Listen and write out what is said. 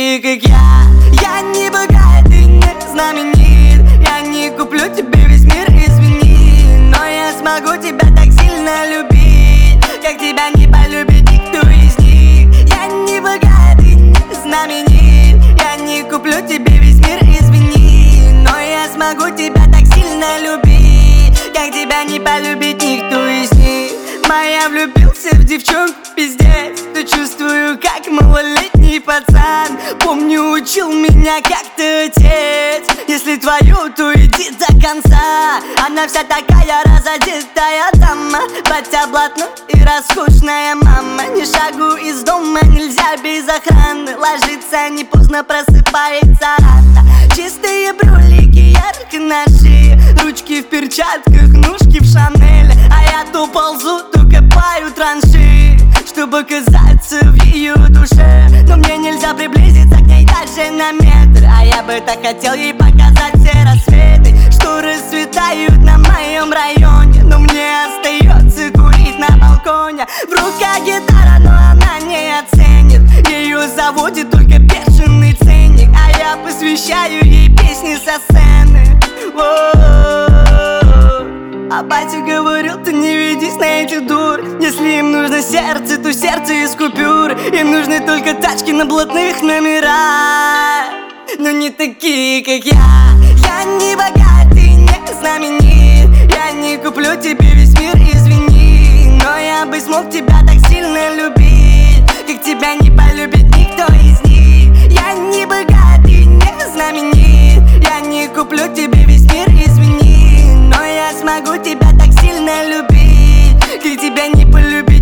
такие, как я не богат и не знаменит. Я не куплю тебе весь мир, извини, но я смогу тебя так сильно любить, как тебя не полюбит никто из них. Я не богат и не знаменит. Я не куплю тебе весь мир, извини, но я смогу тебя так сильно любить, как тебя не полюбит никто из них. Моя влюбился в девчонку, пиздец, то чувствую, как малолетний пацан. Помню, учил меня как-то отец: если твою, то иди до конца. Она вся такая разодетая дама, батя блатной и роскошная мама. Ни шагу из дома нельзя без охраны, ложится не поздно, просыпается рано. Чистые брюлики, ярко на шее, ручки в перчатках, ножки в Шанель. А я то ползу, то копаю траншеи, чтобы оказаться в ее душе. Но мне нельзя приблизиться к ней даже на метр, а я бы так хотел ей показать все рассветы, что расцветают на моем районе. Но мне остается курить на балконе. В руках гитара, но она не оценит, ее заводит только бешеный ценник, а я посвящаю ей песни со сцены. А батя говорил, ты не ведись на эти дур. Если им нужно сердце, то сердце из купюр. Им нужны только тачки на блатных номерах, но не такие, как я. Я не богат и не знаменит. Я не куплю тебе весь мир, извини, но я бы смог тебя так сильно любить, как тебя не полюбит никто из них. Я не богат и не знаменит. Я не куплю тебе весь мир, извини, но я смогу тебя так сильно любить, как тебя не полюбит